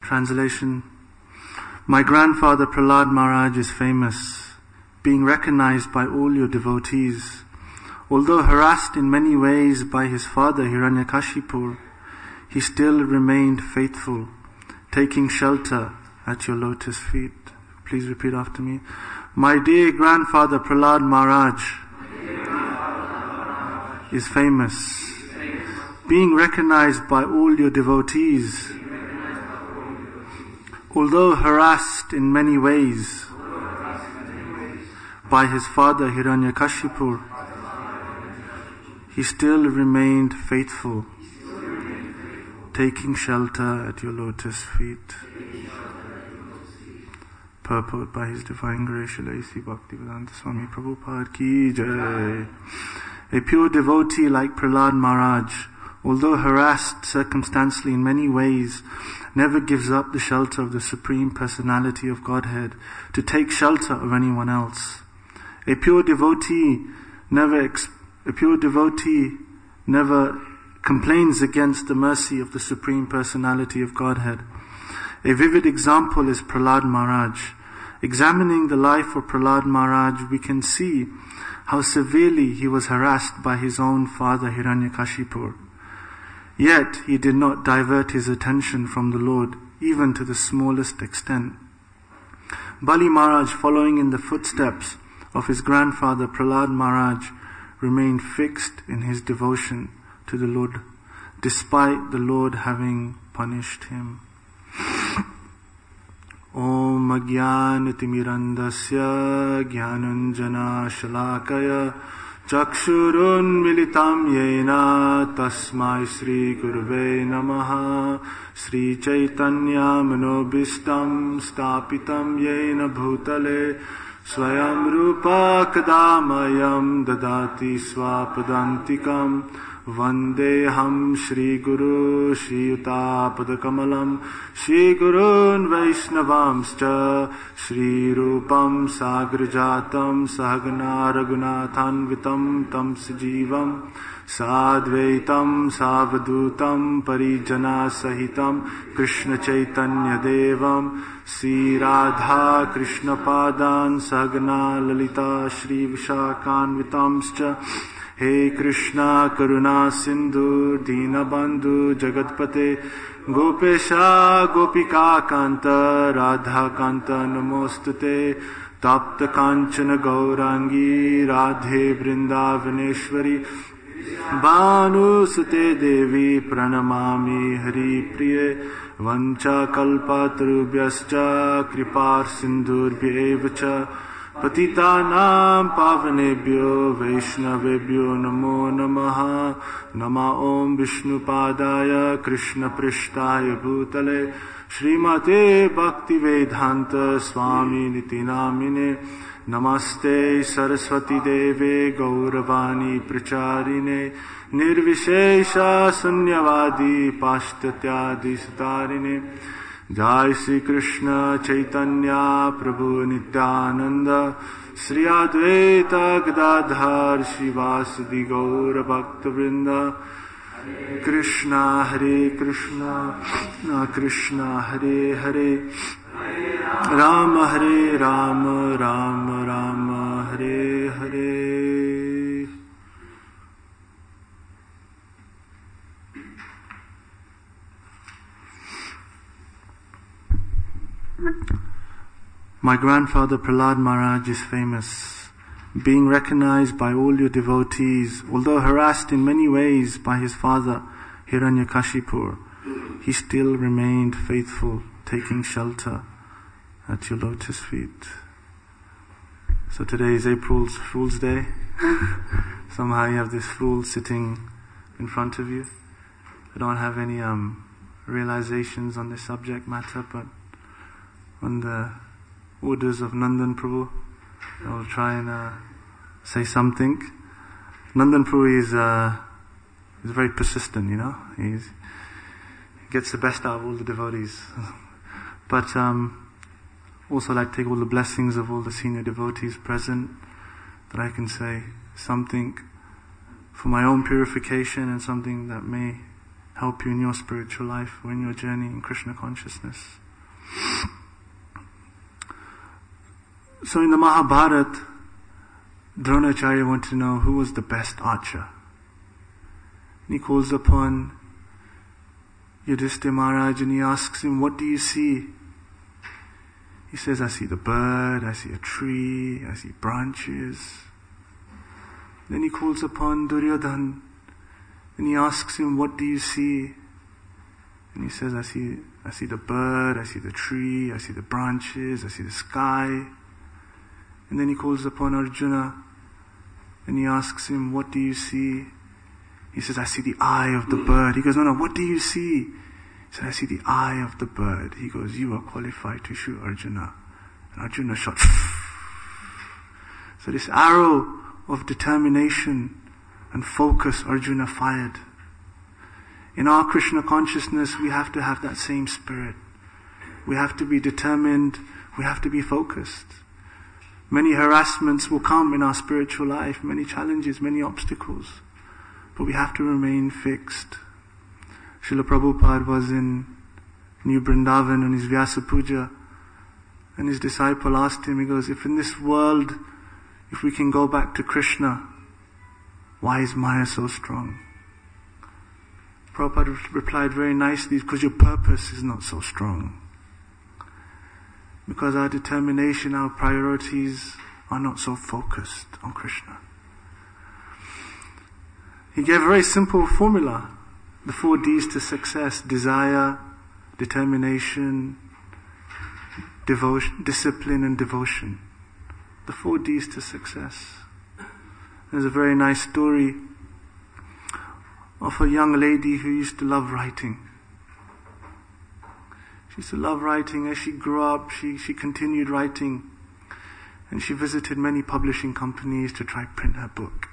Translation. My grandfather Prahlad Maharaj is famous, being recognized by all your devotees. Although harassed in many ways by his father Hiranyakashipu, he still remained faithful, taking shelter at your lotus feet. Please repeat after me. My dear grandfather Prahlad Maharaj is famous, being recognized by all your devotees. Although harassed in many ways by his father Hiranyakashipu, he still remained faithful, taking shelter at your lotus feet. Purport by His Divine Grace Srila A.C. Bhaktivedanta Swami Prabhupada Ki Jai. A pure devotee like Prahlad Maharaj, although harassed circumstantially in many ways, never gives up the shelter of the Supreme Personality of Godhead to take shelter of anyone else. A pure devotee never complains against the mercy of the Supreme Personality of Godhead. A vivid example is Prahlad Maharaj. Examining the life of Prahlad Maharaj, we can see how severely he was harassed by his own father Hiranyakashipu. Yet he did not divert his attention from the Lord, even to the smallest extent. Bali Maharaj, following in the footsteps of his grandfather Prahlad Maharaj, remained fixed in his devotion to the Lord, despite the Lord having punished him. Om Ajnanatimirandasya Jnananjana Shalakaya Chakshurun Militam Yena Tasmai Sri Gurve Namaha Sri Chaitanya Manobhistam Stapitam Yena Bhutale Swayam Rupa Kadamayam Dadati Swapadantikam Vandeham Shri Guru Shri Yuta Padakamalam Shri Gurun Vaishnavamscha Shri Rupam Sagrajatam Sahagana Raghunathanvitam Tam Sajivam Sadvaitam Savadutam Parijana Sahitam Krishna Chaitanya Devam Sri Radha Krishna Padan Sahagana Lalita Shri Vishakhanvitamscha He Krishna Karuna Sindhu Dinabandhu Jagatpate Gopesha Gopika Kanta Radha Kanta Namostute Tapta Kanchana Gaurangi Radhe Vrindavaneshwari Bhanu Sute Devi Pranamami Hari Priye Vancha Kalpatarubhyascha Kripar Sindhurbhyevacha Patitanam Pavanebhyo Vaishnavebhyo Namo Namaha Nama Om Vishnupadaya Krishna Prishtaya Bhutale Srimate Bhaktivedanta Swami Niti Namine Namaste Saraswati Deve Gauravani Pracharine Nirvishesha Sunyavadi Pashtatyadi Sutarine Jai Sri Krishna Chaitanya Prabhu Nityananda Sri Advaita Gadadhar Shivasadi Gaura Bhakta Vrinda Krishna Hare Krishna Krishna Hare Hare Rama Hare Rama Rama Rama Hare Hare. My grandfather Prahlad Maharaj is famous, being recognized by all your devotees. Although harassed in many ways by his father Hiranyakashipu, he still remained faithful, taking shelter at your lotus feet. So today is April Fool's Day. Somehow you have this fool sitting in front of you. I don't have any realizations on this subject matter, but on the orders of Nandan Prabhu, I will try and say something. Nandan Prabhu is very persistent, he gets the best out of all the devotees. But also like take all the blessings of all the senior devotees present, that I can say something for my own purification and something that may help you in your spiritual life or in your journey in Krishna consciousness. So in the Mahabharata, Dronacharya wanted to know who was the best archer. And he calls upon Yudhishthira Maharaj and he asks him, what do you see? He says, I see the bird, I see a tree, I see branches. Then he calls upon Duryodhana and he asks him, what do you see? And he says, I see the bird, I see the tree, I see the branches, I see the sky. And then he calls upon Arjuna and he asks him, what do you see? He says, I see the eye of the bird. He goes, no, what do you see? He said, I see the eye of the bird. He goes, you are qualified to shoot Arjuna. And Arjuna shot. So this arrow of determination and focus Arjuna fired. In our Krishna consciousness, we have to have that same spirit. We have to be determined. We have to be focused. Many harassments will come in our spiritual life, many challenges, many obstacles. But we have to remain fixed. Srila Prabhupada was in New Vrindavan on his Vyasa Puja, and his disciple asked him, he goes, if in this world, if we can go back to Krishna, why is Maya so strong? Prabhupada replied very nicely, because your purpose is not so strong. Because our determination, our priorities are not so focused on Krishna. He gave a very simple formula, the 4 Ds to success: desire, determination, devotion, discipline and devotion. The 4 Ds to success. There's a very nice story of a young lady who used to love writing. She used to love writing. As she grew up, she continued writing, and she visited many publishing companies to try print her book.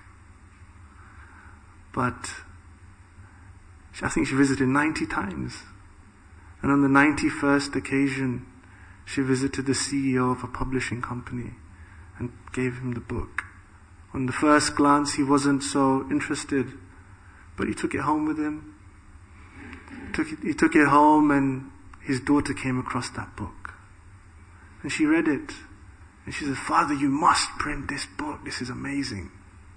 But I think she visited 90 times. And on the 91st occasion, she visited the CEO of a publishing company and gave him the book. On the first glance, he wasn't so interested, but he took it home with him. He took it home, and his daughter came across that book. And she read it. And she said, Father, you must print this book. This is amazing.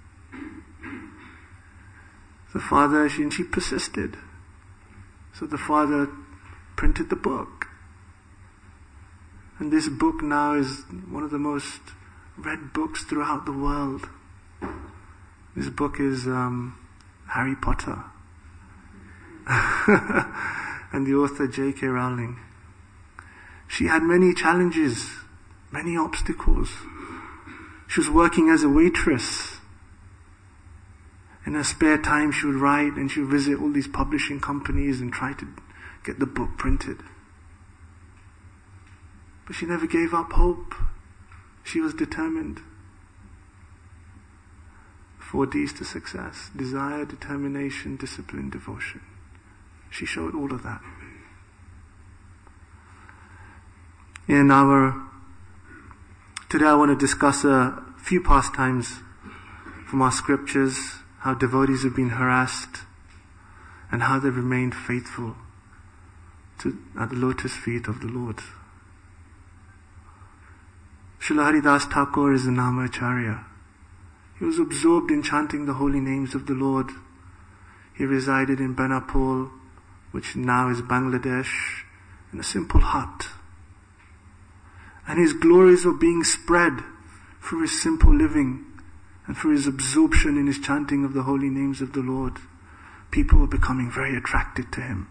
The father, and she persisted. So the father printed the book. And this book now is one of the most read books throughout the world. This book is Harry Potter. And the author J.K. Rowling. She had many challenges, many obstacles. She was working as a waitress. In her spare time, she would write and she would visit all these publishing companies and try to get the book printed. But she never gave up hope. She was determined. 4 Ds to success: desire, determination, discipline, devotion. She showed all of that. Today I want to discuss a few pastimes from our scriptures, how devotees have been harassed and how they've remained faithful at the lotus feet of the Lord. Srila Haridas Thakur is a Namacharya. He was absorbed in chanting the holy names of the Lord. He resided in Benapole, which now is Bangladesh, in a simple hut. And his glories were being spread through his simple living and through his absorption in his chanting of the holy names of the Lord. People were becoming very attracted to him.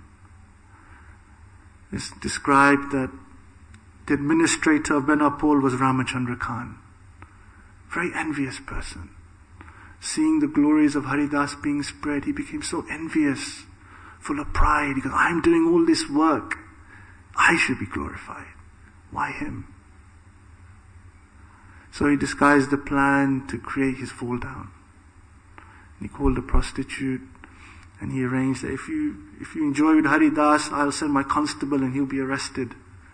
It's described that the administrator of Benapole was Ramachandra Khan. Very envious person. Seeing the glories of Haridas being spread, he became so envious, full of pride. He goes, I'm doing all this work. I should be glorified. Why him? So he disguised a plan to create his fall down. He called a prostitute and he arranged that if you enjoy with Haridas, I'll send my constable and he'll be arrested.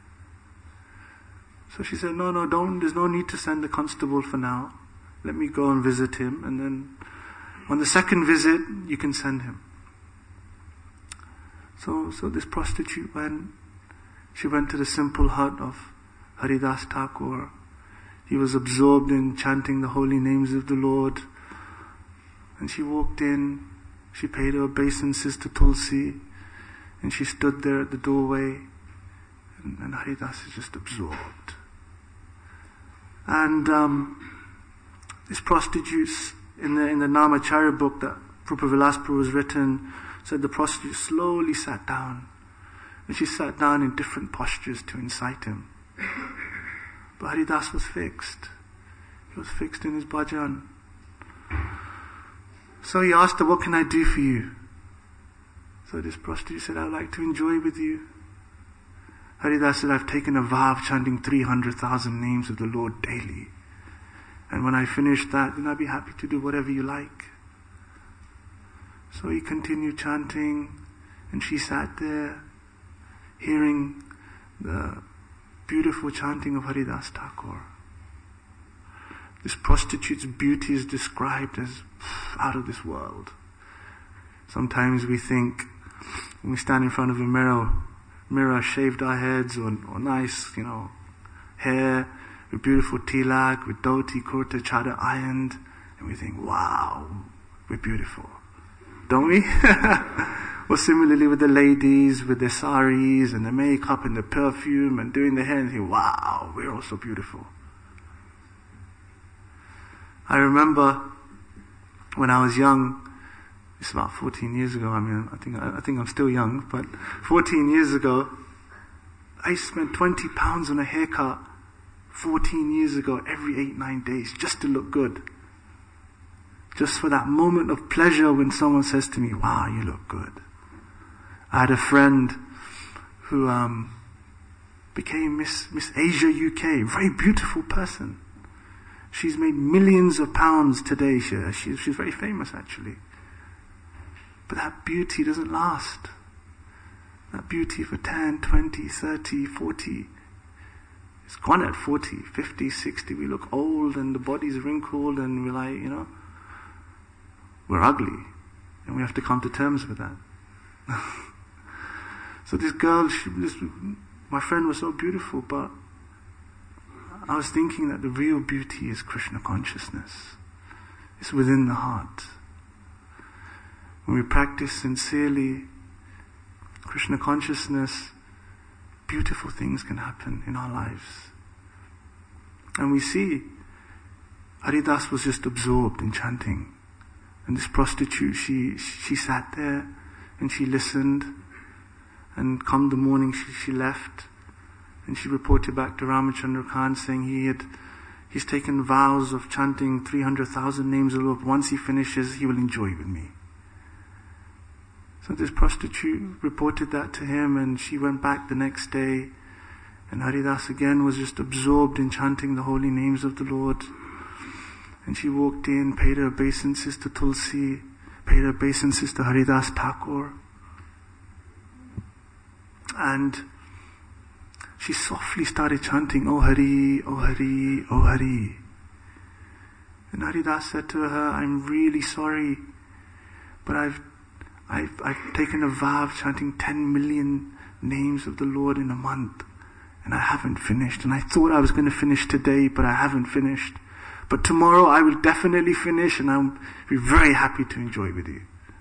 So she said, no, there's no need to send the constable for now. Let me go and visit him, and then on the second visit, you can send him. So this prostitute went to the simple hut of Haridas Thakur. He was absorbed in chanting the holy names of the Lord. And she walked in, she paid her obeisances to Tulsi, and she stood there at the doorway, and Haridas is just absorbed. And these prostitutes, in the Namacharya book that Rupa Vilaspur was written, said the prostitute slowly sat down. And she sat down in different postures to incite him. But Haridas was fixed. He was fixed in his bhajan. So he asked her, what can I do for you? So this prostitute said, I would like to enjoy with you. Haridas said, I've taken a vow of chanting 300,000 names of the Lord daily. And when I finish that, then I'll be happy to do whatever you like. So he continued chanting, and she sat there, hearing the beautiful chanting of Haridas Thakur. This prostitute's beauty is described as out of this world. Sometimes we think, when we stand in front of a mirror, shaved our heads, or nice, hair, with beautiful tilak, with dhoti, kurta, chadar ironed, and we think, wow, we're beautiful. Don't we? Or similarly with the ladies, with their saris and the makeup and the perfume and doing their hair, and think, wow, we're also beautiful. I remember when I was young, it's about 14 years ago, I think I'm still young, but 14 years ago, I spent 20 pounds on a haircut 14 years ago, every 8-9 days, just to look good. Just for that moment of pleasure when someone says to me, wow, you look good. I had a friend who became Miss Asia UK, very beautiful person. She's made millions of pounds today. She's very famous actually. But that beauty doesn't last. That beauty for 10, 20, 30, 40. It's gone at 40, 50, 60. We look old and the body's wrinkled and we're like, we're ugly. And we have to come to terms with that. So this girl, my friend was so beautiful, but I was thinking that the real beauty is Krishna consciousness. It's within the heart. When we practice sincerely Krishna consciousness, beautiful things can happen in our lives. And we see Haridas was just absorbed in chanting. And this prostitute, she sat there and she listened. And come the morning she left. And she reported back to Ramachandra Khan saying he's taken vows of chanting 300,000 names of the Lord. Once he finishes, he will enjoy with me. So this prostitute reported that to him, and she went back the next day, and Haridas again was just absorbed in chanting the holy names of the Lord. And she walked in, paid her obeisances to Tulsi, paid her obeisances to Haridas Thakur. And she softly started chanting, O Hari, O Hari, O Hari. And Haridas said to her, I'm really sorry, but I've taken a vow of chanting 10 million names of the Lord in a month, and I haven't finished. And I thought I was going to finish today, but I haven't finished. But tomorrow I will definitely finish, and I'll be very happy to enjoy with you.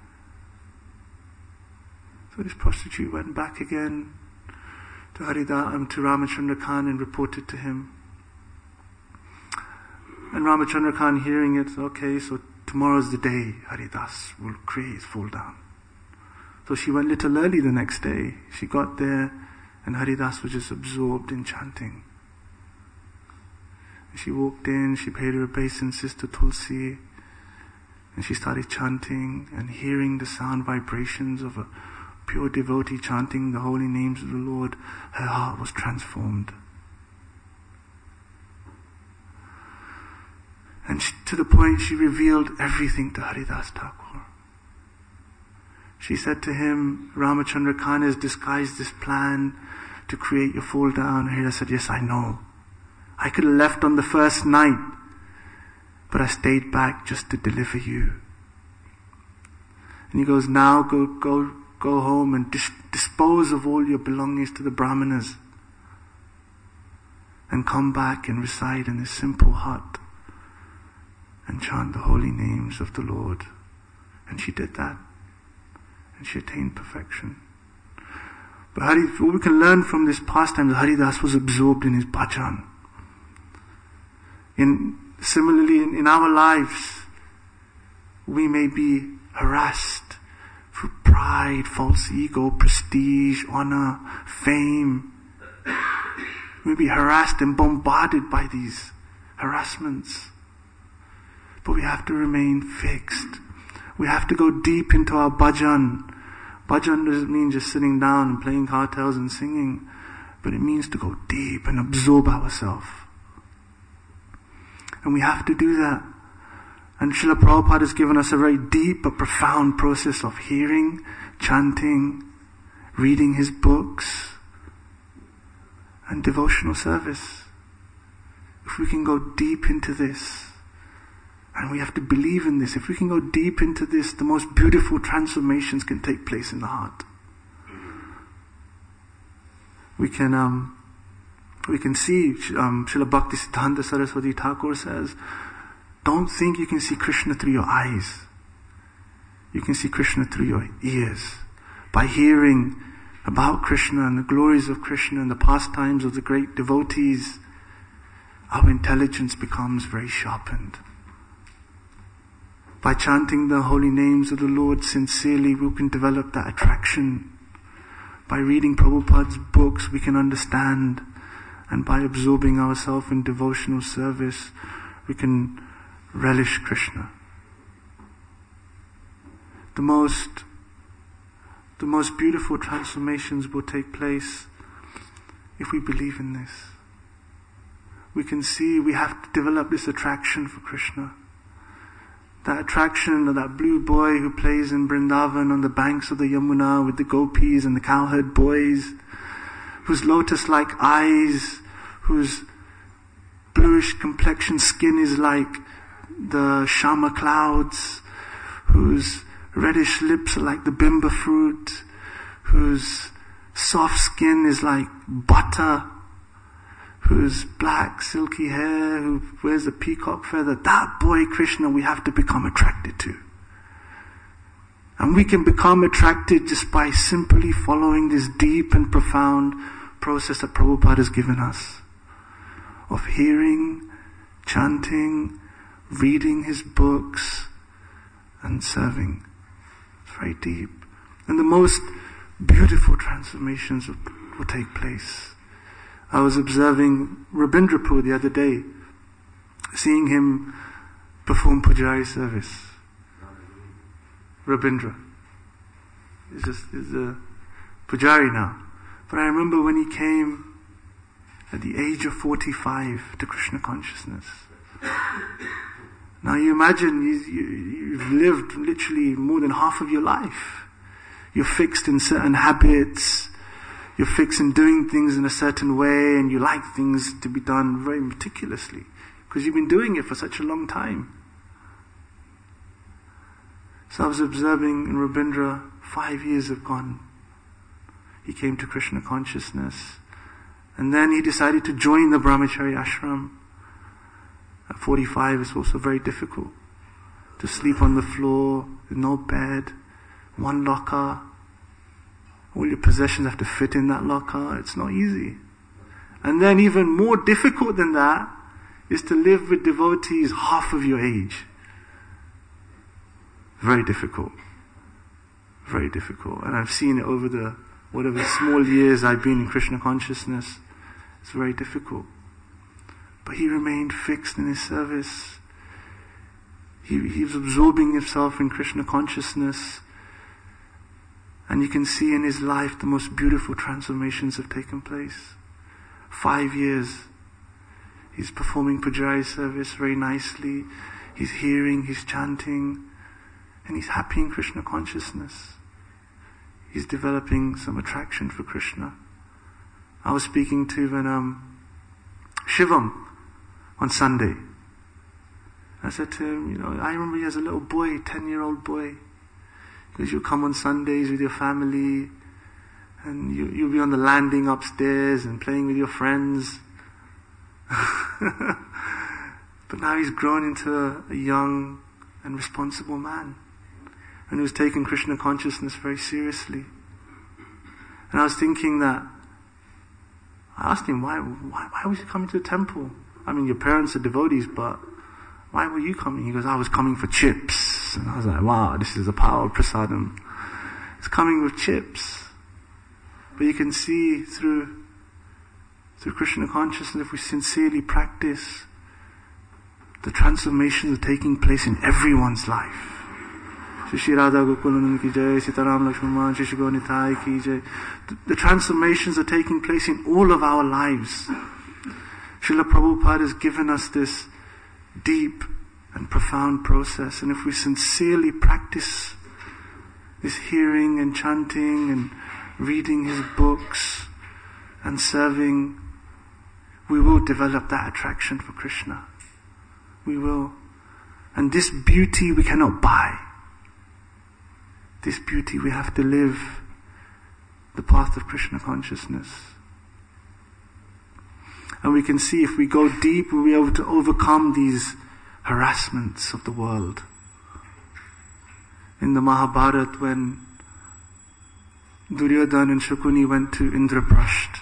So this prostitute went back again to Ramachandra Khan and reported to him. And Ramachandra Khan, hearing it, okay, so tomorrow's the day Haridas will create his fall down. So she went a little early the next day. She got there and Haridas was just absorbed in chanting. She walked in, she paid her obeisances to Tulsi, and she started chanting and hearing the sound vibrations of a pure devotee chanting the holy names of the Lord. Her heart was transformed. And to the point she revealed everything to Haridas Thakur. She said to him, Ramachandra Khan has disguised this plan to create your fall down. Haridas said, yes, I know. I could have left on the first night, but I stayed back just to deliver you. And he goes, now go go home and dispose of all your belongings to the brahmanas and come back and reside in this simple hut and chant the holy names of the Lord. And she did that. And she attained perfection. But what we can learn from this pastime, that Haridas was absorbed in his bhajan. Similarly, in our lives, we may be harassed through pride, false ego, prestige, honor, fame. We may be harassed and bombarded by these harassments. But we have to remain fixed. We have to go deep into our bhajan. Bhajan doesn't mean just sitting down and playing cartels and singing, but it means to go deep and absorb ourselves. And we have to do that. And Srila Prabhupada has given us a very deep but profound process of hearing, chanting, reading his books, and devotional service. If we can go deep into this, and we have to believe in this, if we can go deep into this, the most beautiful transformations can take place in the heart. We can see, Srila Bhaktisiddhanta Saraswati Thakur says, don't think you can see Krishna through your eyes. You can see Krishna through your ears. By hearing about Krishna and the glories of Krishna and the pastimes of the great devotees, our intelligence becomes very sharpened. By chanting the holy names of the Lord sincerely, we can develop that attraction. By reading Prabhupada's books, we can understand. And by absorbing ourselves in devotional service, we can relish Krishna. The most beautiful transformations will take place if we believe in this. We can see we have to develop this attraction for Krishna. That attraction of that blue boy who plays in Vrindavan on the banks of the Yamuna with the gopis and the cowherd boys, whose lotus-like eyes, whose bluish complexion skin is like the Shama clouds, whose reddish lips are like the bimba fruit, whose soft skin is like butter, whose black silky hair, who wears a peacock feather. That boy Krishna we have to become attracted to. And we can become attracted just by simply following this deep and profound process that Prabhupada has given us. Of hearing, chanting, reading his books, and serving. It's very deep. And the most beautiful transformations will take place. I was observing Rabindrapur the other day, seeing him perform Pujari service. Rabindra is a Pujari now. But I remember when he came at the age of 45 to Krishna consciousness. Now you imagine you've lived literally more than half of your life. You're fixed in certain habits. You're fixed in doing things in a certain way, and you like things to be done very meticulously because you've been doing it for such a long time. So I was observing in Rabindra, 5 years have gone. He came to Krishna consciousness, and then he decided to join the Brahmachari ashram. At 45, it's also very difficult to sleep on the floor with no bed, one locker. All your possessions have to fit in that locker. It's not easy. And then even more difficult than that is to live with devotees half of your age. Very difficult. Very difficult. And I've seen it over the whatever small years I've been in Krishna consciousness. It's very difficult. But he remained fixed in his service. He was absorbing himself in Krishna consciousness. And you can see in his life the most beautiful transformations have taken place. 5 years. He's performing Pujari service very nicely. He's hearing, he's chanting, and he's happy in Krishna consciousness. He's developing some attraction for Krishna. I was speaking to even Shivam on Sunday. I said to him, I remember he as a little boy, 10-year-old boy. Because you come on Sundays with your family, and you'll be on the landing upstairs and playing with your friends. But now he's grown into a young and responsible man, and who's taken Krishna consciousness very seriously. And I was thinking that, I asked him, why was he coming to the temple? I mean, your parents are devotees, but why were you coming? He goes, I was coming for chips. And I was like, wow, this is the power of prasadam. It's coming with chips. But you can see through Krishna consciousness, if we sincerely practice, the transformations are taking place in everyone's life. Shri Radha Gokulanand ki jai, Sitaram Lakshman, Shri Gonitai ki jai. The transformations are taking place in all of our lives. Srila Prabhupada has given us this deep and profound process, and if we sincerely practice this hearing and chanting and reading his books and serving, we will develop that attraction for Krishna. We will. And this beauty we cannot buy. This beauty we have to live the path of Krishna consciousness. And we can see if we go deep, we'll be able to overcome these harassments of the world. In the Mahabharata, when Duryodhana and Shakuni went to Indraprasth,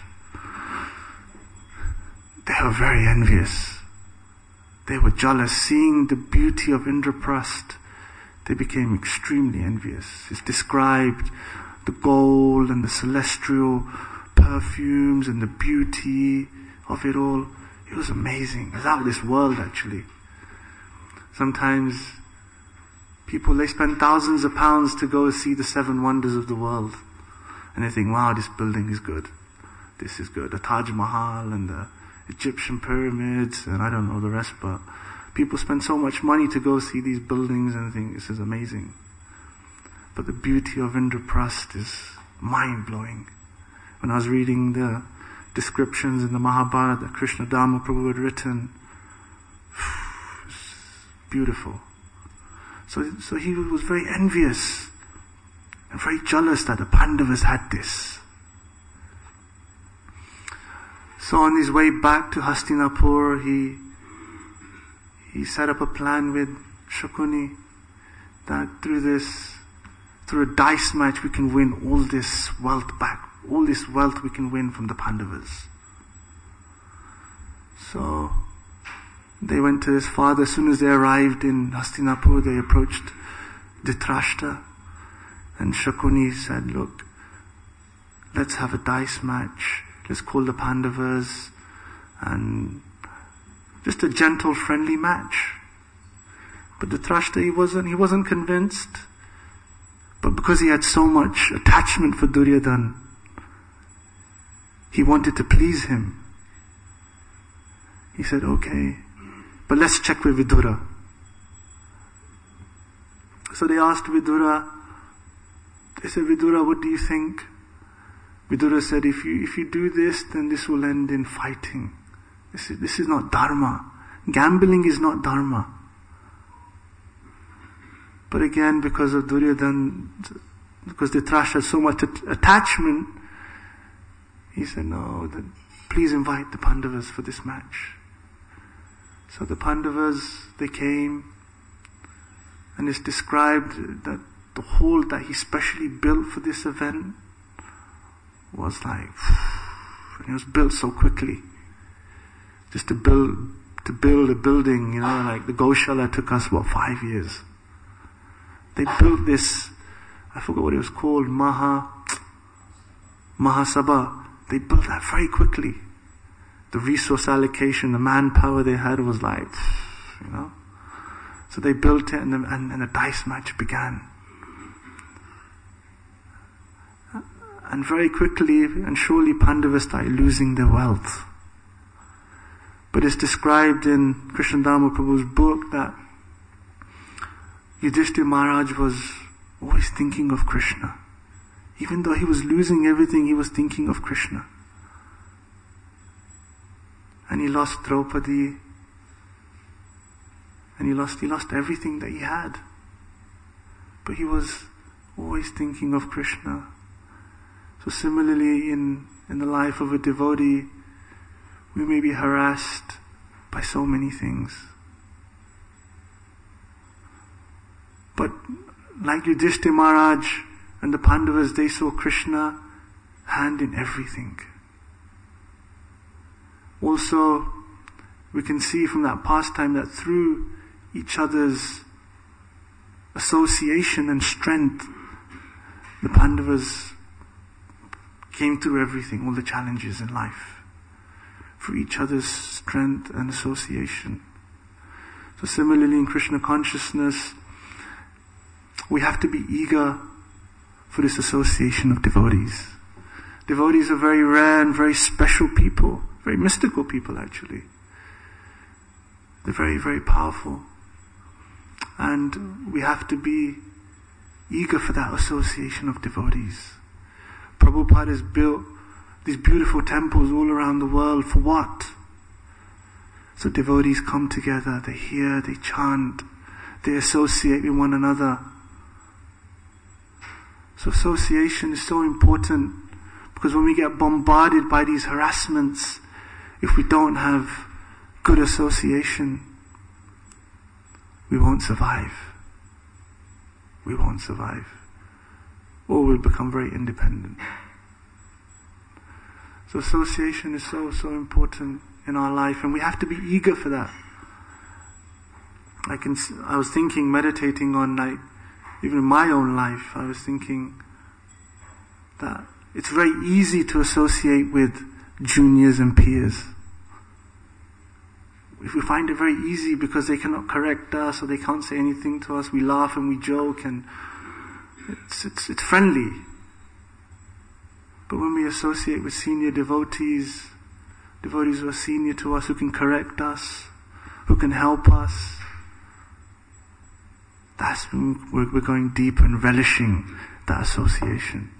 they were very envious. They were jealous. Seeing the beauty of Indraprasth, they became extremely envious. It's described the gold and the celestial perfumes and the beauty of it all. It was amazing. It was out of this world, actually. Sometimes people, they spend thousands of pounds to go see the 7 wonders of the world. And they think, wow, this building is good. This is good. The Taj Mahal and the Egyptian pyramids and I don't know the rest, but people spend so much money to go see these buildings and think this is amazing. But the beauty of Indraprasth is mind-blowing. When I was reading the descriptions in the Mahabharata that Krishna Dharma Prabhu had written, it's beautiful. So he was very envious and very jealous that the Pandavas had this. So on his way back to Hastinapur, he set up a plan with Shakuni that through a dice match we can win all this wealth back. All this wealth we can win from the Pandavas. So they went to his father. As soon as they arrived in Hastinapur, they approached Dhritarashtra, and Shakuni said, look, let's have a dice match. Let's call the Pandavas, and just a gentle, friendly match. But Dhritarashtra, he wasn't convinced. But because he had so much attachment for Duryodhana, he wanted to please him. He said, okay, but let's check with Vidura. So they asked Vidura, they said, Vidura, what do you think? Vidura said, if you do this, then this will end in fighting. This is not dharma. Gambling is not dharma. But again, because of Duryodhana, because Dhritarashtra had so much attachment, he said, no, then please invite the Pandavas for this match. So the Pandavas, they came, and it's described that the hall that he specially built for this event was like, and it was built so quickly. Just to build a building, like the Goshala took us 5 years. They built this, I forgot what it was called, Mahasabha. They built that very quickly. The resource allocation, the manpower they had was like, So they built it, and the dice match began. And very quickly and surely Pandavas started losing their wealth. But it's described in Krishna Dharma Prabhu's book that Yudhishthira Maharaj was always thinking of Krishna. Even though he was losing everything, he was thinking of Krishna. And he lost Draupadi. And he lost everything that he had. But he was always thinking of Krishna. So similarly in the life of a devotee, we may be harassed by so many things. But like Yudhishthira Maharaj and the Pandavas, they saw Krishna hand in everything. Also, we can see from that pastime that through each other's association and strength, the Pandavas came through everything, all the challenges in life, through each other's strength and association. So similarly in Krishna consciousness, we have to be eager for this association of devotees. Devotees are very rare and very special people, very mystical people actually. They're very, very powerful. And we have to be eager for that association of devotees. Prabhupada has built these beautiful temples all around the world. For what? So devotees come together, they hear, they chant, they associate with one another. So association is so important, because when we get bombarded by these harassments, if we don't have good association, we won't survive. We won't survive. Or we'll become very independent. So association is so important in our life, and we have to be eager for that. I was thinking, meditating on even in my own life, I was thinking that it's very easy to associate with juniors and peers. If we find it very easy because they cannot correct us or they can't say anything to us, we laugh and we joke and it's friendly. But when we associate with senior devotees who are senior to us, who can correct us, who can help us, that's when we're going deeper and relishing that association.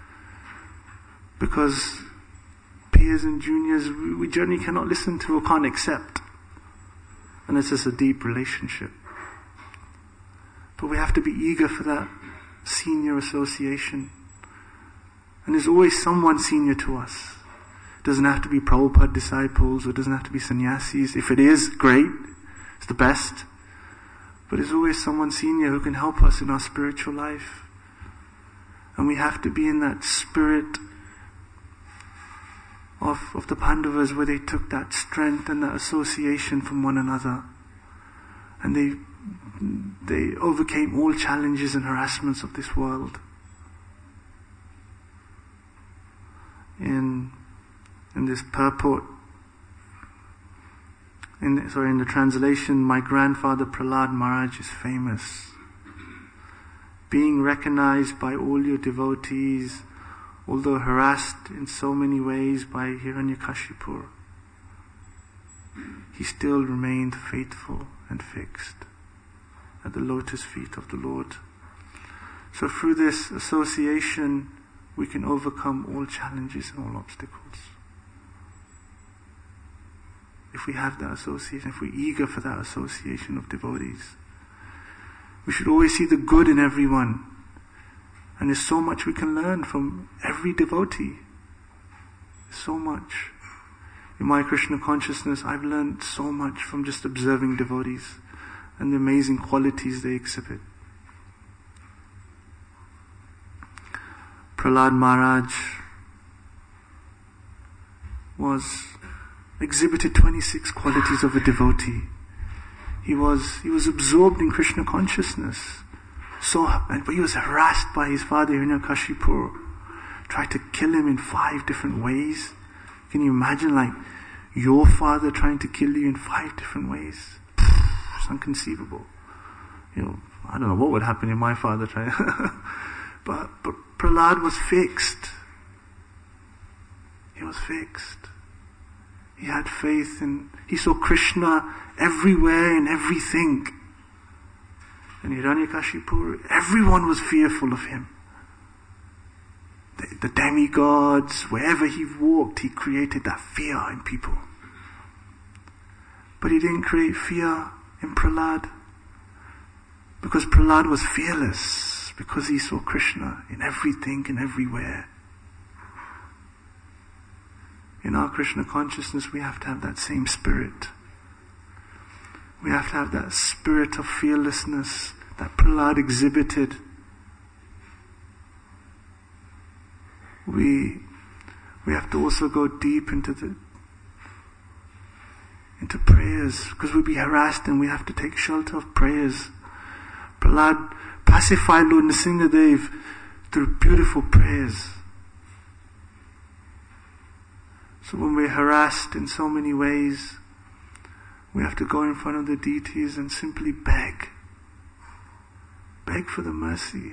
Because peers and juniors, we generally cannot listen to or can't accept. And it's just a deep relationship. But we have to be eager for that senior association. And there's always someone senior to us. It doesn't have to be Prabhupada disciples, or it doesn't have to be sannyasis. If it is, great, it's the best. But there's always someone senior who can help us in our spiritual life. And we have to be in that spirit of the Pandavas, where they took that strength and that association from one another. And they overcame all challenges and harassments of this world. In this purport, in the translation, my grandfather Prahlad Maharaj is famous. Being recognized by all your devotees, although harassed in so many ways by Hiranyakashipu, he still remained faithful and fixed at the lotus feet of the Lord. So through this association, we can overcome all challenges and all obstacles. If we have that association, if we're eager for that association of devotees, we should always see the good in everyone. And there's so much we can learn from every devotee. So much. In my Krishna consciousness, I've learned so much from just observing devotees and the amazing qualities they exhibit. Prahlad Maharaj exhibited 26 qualities of a devotee. He was absorbed in Krishna consciousness. But he was harassed by his father Hiranyakashipu, tried to kill him in 5 different ways. Can you imagine your father trying to kill you in 5 different ways? It's inconceivable. I don't know what would happen if my father tried. But Prahlad was fixed. He was fixed. He had faith, and he saw Krishna everywhere in everything. And Hiranyakashipu, everyone was fearful of him. The demigods, wherever he walked, he created that fear in people. But he didn't create fear in Prahlad, because Prahlad was fearless. because he saw Krishna in everything and everywhere. In our Krishna consciousness, we have to have that same spirit. We have to have that spirit of fearlessness that Prahlad exhibited. We have to also go deep into prayers, because we'll be harassed and we have to take shelter of prayers. Prahlad pacified Lord Nrsingadev through beautiful prayers. So when we're harassed in so many ways, we have to go in front of the deities and simply beg. Beg for the mercy.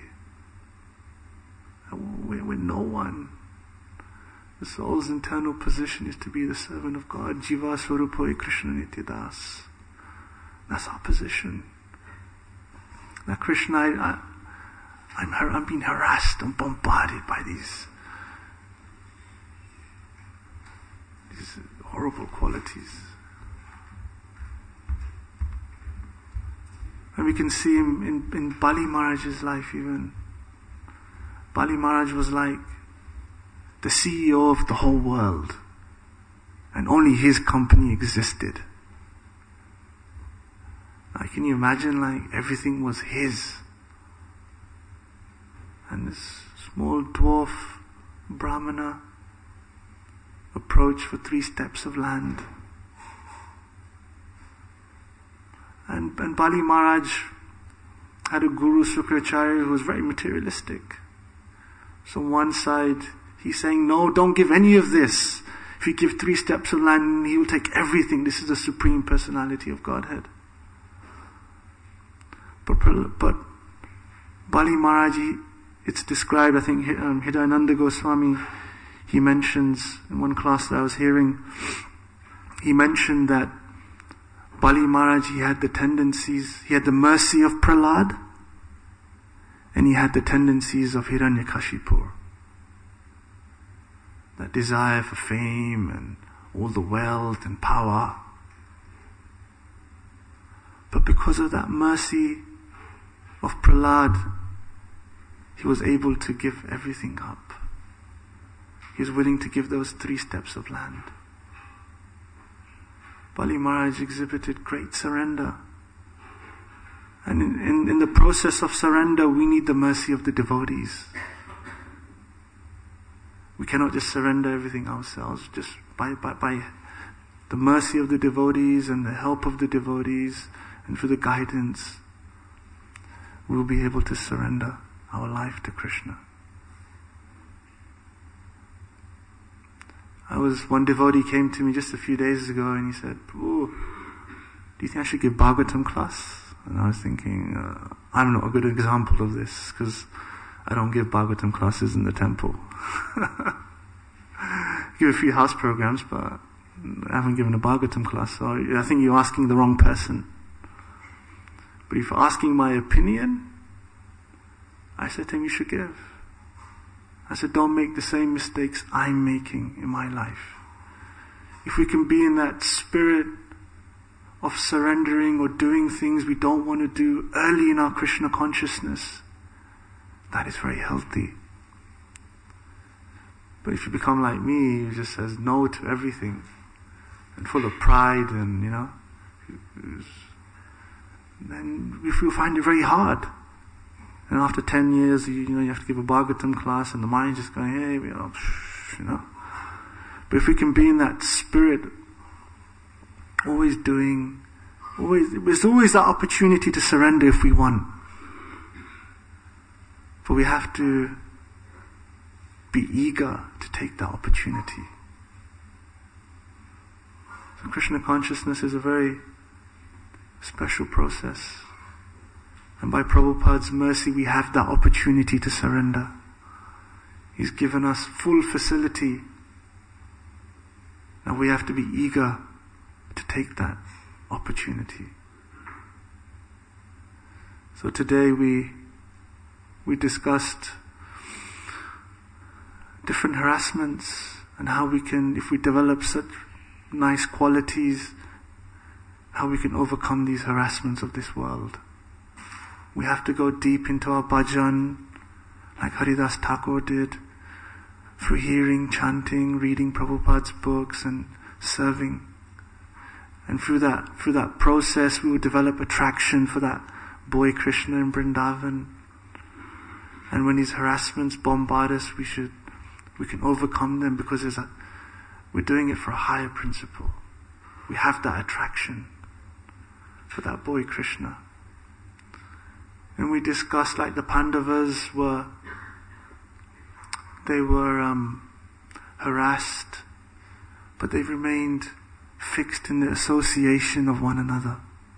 We're no one. The soul's internal position is to be the servant of God. Jiva Swarupoy Krishna Nityadas. That's our position. Now Krishna, I'm being harassed and bombarded by these horrible qualities. And we can see him in Bali Maharaj's life even. Bali Maharaj was like the CEO of the whole world, and only his company existed. Now, can you imagine, like, everything was his, and this small dwarf Brahmana approached for 3 steps of land. And Bali Maharaj had a guru, Sukracharya, who was very materialistic. So on one side, he's saying, no, don't give any of this. If you give 3 steps of land, he will take everything. This is the Supreme Personality of Godhead. But Bali Maharaj, it's described, I think Hidayananda Goswami, he mentions in one class that I was hearing, he mentioned that Bali Maharaj, he had the tendencies, he had the mercy of Prahlad, and he had the tendencies of Hiranyakashipu. That desire for fame and all the wealth and power. But because of that mercy of Prahlad, he was able to give everything up. He was willing to give those 3 steps of land. Bali Maharaj exhibited great surrender. And in the process of surrender, we need the mercy of the devotees. We cannot just surrender everything ourselves. Just by the mercy of the devotees and the help of the devotees and through the guidance, we will be able to surrender our life to Krishna. One devotee came to me just a few days ago and he said, "Oh, do you think I should give Bhagavatam class?" And I was thinking, I'm not a good example of this because I don't give Bhagavatam classes in the temple. I give a few house programs, but I haven't given a Bhagavatam class, so I think you're asking the wrong person. But if you're asking my opinion, I said to him, you should give. I said, don't make the same mistakes I'm making in my life. If we can be in that spirit of surrendering or doing things we don't want to do early in our Krishna consciousness, that is very healthy. But if you become like me, who just says no to everything, and full of pride and, then you'll find it very hard. And after 10 years, you have to give a Bhagavatam class and the mind just going, hey, But if we can be in that spirit, there's always that opportunity to surrender if we want. But we have to be eager to take that opportunity. So Krishna consciousness is a very special process. And by Prabhupada's mercy, we have that opportunity to surrender. He's given us full facility. Now we have to be eager to take that opportunity. So today we discussed different harassments and how we can, if we develop such nice qualities, how we can overcome these harassments of this world. We have to go deep into our bhajan, like Haridas Thakur did, through hearing, chanting, reading Prabhupada's books and serving. And through that process we will develop attraction for that boy Krishna in Vrindavan. And when these harassments bombard us, we can overcome them because we're doing it for a higher principle. We have that attraction for that boy Krishna. And we discussed like the Pandavas were harassed, but they've remained fixed in the association of one another.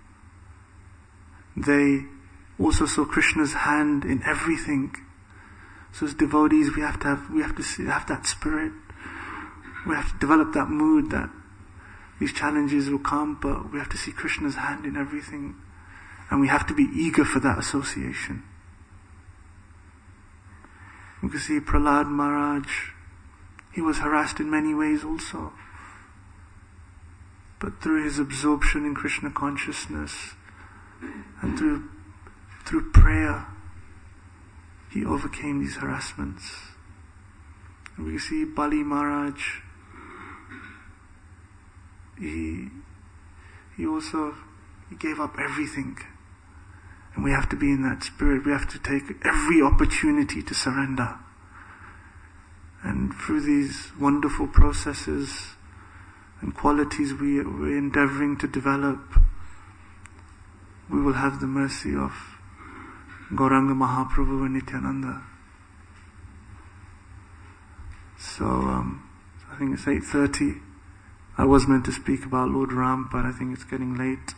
They also saw Krishna's hand in everything. So as devotees, we have to have that spirit. We have to develop that mood that these challenges will come, but we have to see Krishna's hand in everything. And we have to be eager for that association. We can see Prahlad Maharaj, he was harassed in many ways also. But through his absorption in Krishna consciousness and through prayer, he overcame these harassments. And we can see Bali Maharaj, he gave up everything. And we have to be in that spirit. We have to take every opportunity to surrender. And through these wonderful processes and qualities we're endeavoring to develop, we will have the mercy of Gauranga Mahaprabhu and Nityananda. So, I think it's 8:30. I was meant to speak about Lord Ram, but I think it's getting late.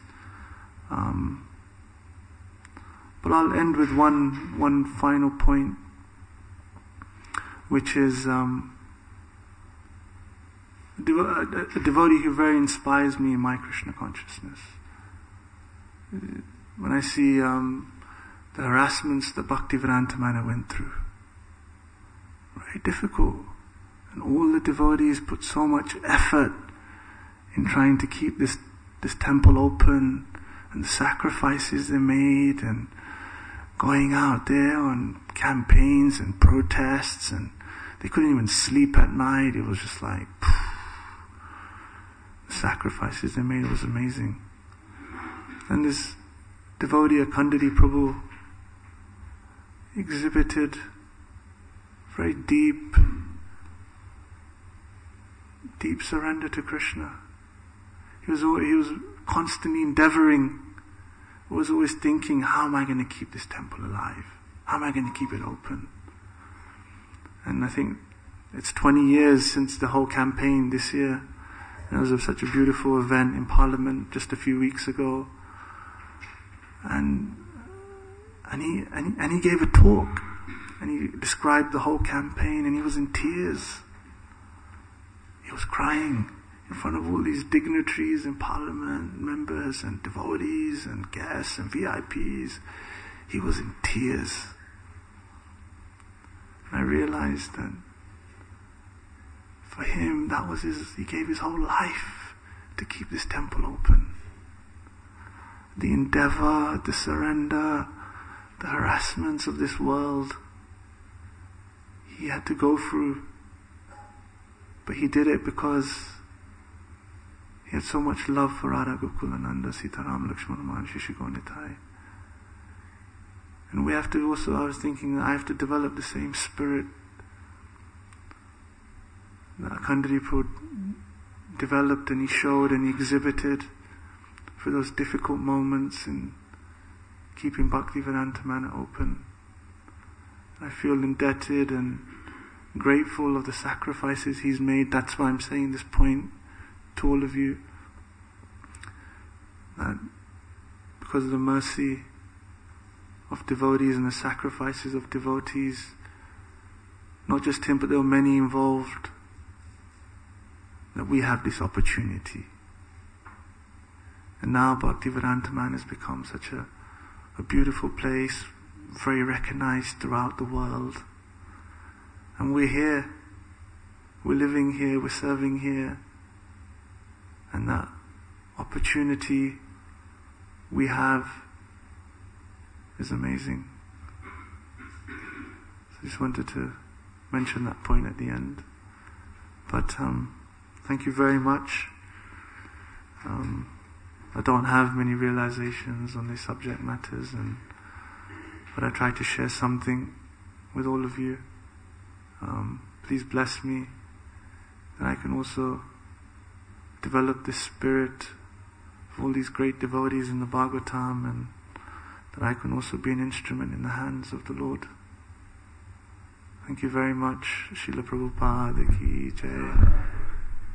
But I'll end with one final point, which is a devotee who very inspires me in my Krishna consciousness. When I see the harassments that Bhaktivedanta Mana went through, very difficult, and all the devotees put so much effort in trying to keep this temple open, and the sacrifices they made, and going out there on campaigns and protests, and they couldn't even sleep at night. It was just like, the sacrifices they made was amazing. And this devotee, Akhandari Prabhu, exhibited very deep surrender to Krishna. He was constantly endeavoring, was always thinking, how am I going to keep this temple alive? How am I going to keep it open? And I think it's 20 years since the whole campaign this year. And it was such a beautiful event in Parliament just a few weeks ago. And he gave a talk, and he described the whole campaign, and he was in tears. He was crying in front of all these dignitaries and Parliament members and devotees and guests and VIPs. He was in tears. And I realized that for him, he gave his whole life to keep this temple open. The endeavor, the surrender, the harassments of this world, he had to go through. But he did it because he had so much love for Radha Gokulananda, Sitaram, Lakshmana, Maharshi, Shikonitai. And we have to also, I was thinking that I have to develop the same spirit that Akhandari Prabhu developed, and he showed and he exhibited for those difficult moments in keeping Bhaktivedanta Mana open. I feel indebted and grateful of the sacrifices he's made. That's why I'm saying this point to all of you, that because of the mercy of devotees and the sacrifices of devotees, not just him, but there were many involved, that we have this opportunity. And now Bhaktivedanta Mana has become such a beautiful place, very recognized throughout the world. And we're here, we're living here, we're serving here. And that opportunity we have is amazing. So I just wanted to mention that point at the end. But thank you very much. I don't have many realizations on these subject matters, but I try to share something with all of you. Please bless me, that I can also develop this spirit of all these great devotees in the Bhagavatam, and that I can also be an instrument in the hands of the Lord. Thank you very much. Srila Prabhupada ki jai.